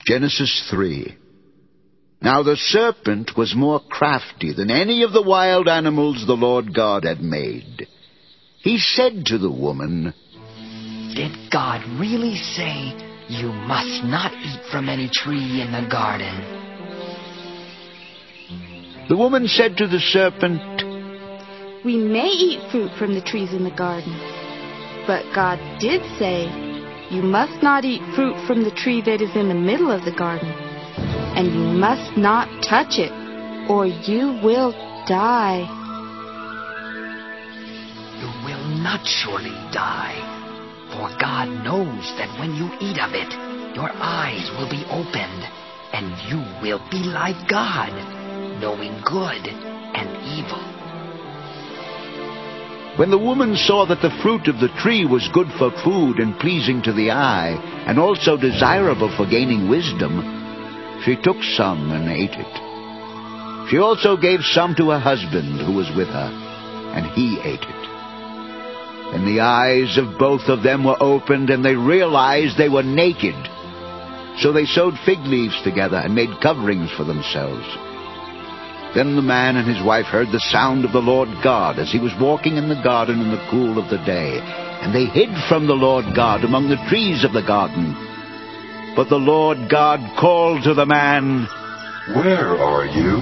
Genesis 3. Now the serpent was more crafty than any of the wild animals the Lord God had made. He said to the woman, "Did God really say you must not eat from any tree in the garden?" The woman said to the serpent, "We may eat fruit from the trees in the garden, but God did say, 'You must not eat fruit from the tree that is in the middle of the garden, and you must not touch it, or you will die.'" You will not surely die, for God knows that when you eat of it, your eyes will be opened, and you will be like God, knowing good and evil. When the woman saw that the fruit of the tree was good for food and pleasing to the eye, and also desirable for gaining wisdom, she took some and ate it. She also gave some to her husband who was with her, and he ate it. Then the eyes of both of them were opened, and they realized they were naked. So they sewed fig leaves together and made coverings for themselves. Then the man and his wife heard the sound of the Lord God as he was walking in the garden in the cool of the day, and they hid from the Lord God among the trees of the garden. But the Lord God called to the man, "Where are you?"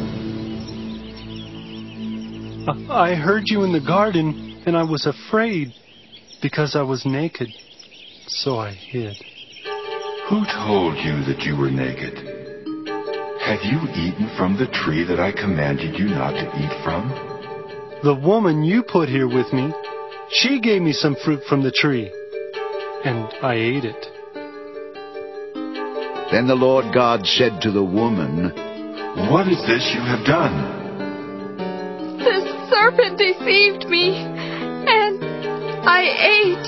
I heard you in the garden, and I was afraid because I was naked, so I hid. "Who told you that you were naked? Have you eaten from the tree that I commanded you not to eat from?" The woman you put here with me, she gave me some fruit from the tree, and I ate it. Then the Lord God said to the woman, "What is this you have done?" "The serpent deceived me, and I ate."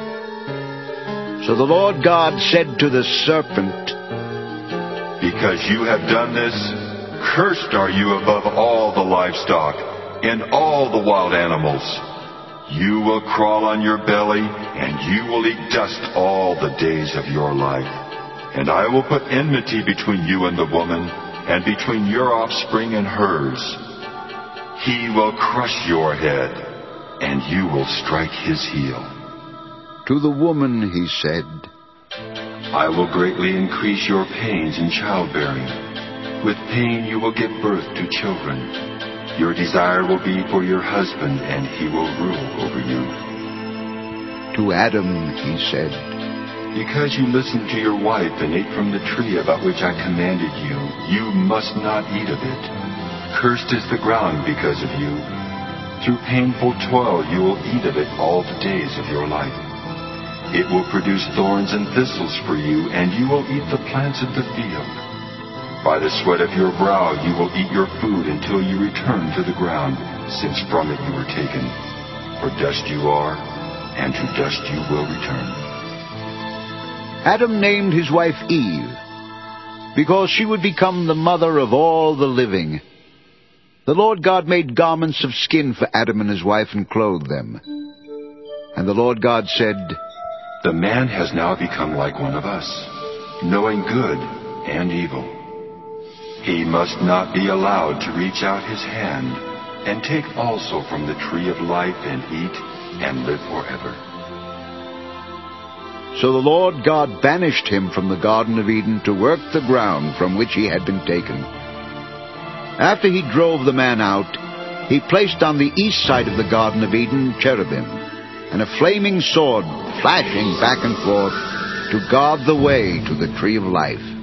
So the Lord God said to the serpent, "Because you have done this, cursed are you above all the livestock and all the wild animals. You will crawl on your belly, and you will eat dust all the days of your life. And I will put enmity between you and the woman, and between your offspring and hers. He will crush your head, and you will strike his heel." To the woman he said, "I will greatly increase your pains in childbearing. With pain you will give birth to children. Your desire will be for your husband, and he will rule over you." To Adam he said, "Because you listened to your wife and ate from the tree about which I commanded you, you must not eat of it. Cursed is the ground because of you. Through painful toil you will eat of it all the days of your life. It will produce thorns and thistles for you, and you will eat the plants of the field. By the sweat of your brow you will eat your food until you return to the ground, since from it you were taken. For dust you are, and to dust you will return." Adam named his wife Eve, because she would become the mother of all the living. The Lord God made garments of skin for Adam and his wife and clothed them. And the Lord God said, "The man has now become like one of us, knowing good and evil. He must not be allowed to reach out his hand and take also from the tree of life and eat and live forever." So the Lord God banished him from the Garden of Eden to work the ground from which he had been taken. After he drove the man out, he placed on the east side of the Garden of Eden cherubim, and a flaming sword flashing back and forth to guard the way to the tree of life.